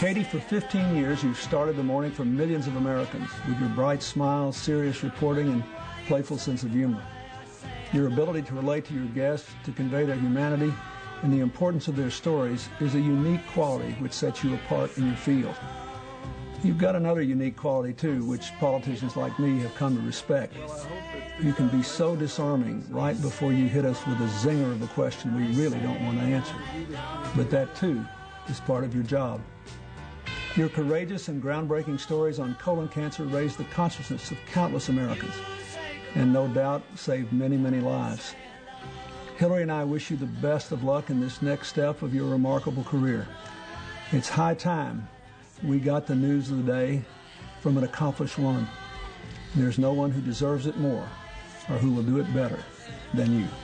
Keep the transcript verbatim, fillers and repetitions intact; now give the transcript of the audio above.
Katie, for fifteen years, you've started the morning for millions of Americans with your bright smile, serious reporting, and playful sense of humor. Your ability to relate to your guests, to convey their humanity, and the importance of their stories is a unique quality which sets you apart in your field. You've got another unique quality, too, which politicians like me have come to respect. You can be so disarming right before you hit us with a zinger of a question we really don't want to answer. But that, too, is part of your job. Your courageous and groundbreaking stories on colon cancer raised the consciousness of countless Americans and no doubt saved many, many lives. Hillary and I wish you the best of luck in this next step of your remarkable career. It's high time we got the news of the day from an accomplished woman. There's no one who deserves it more or who will do it better than you.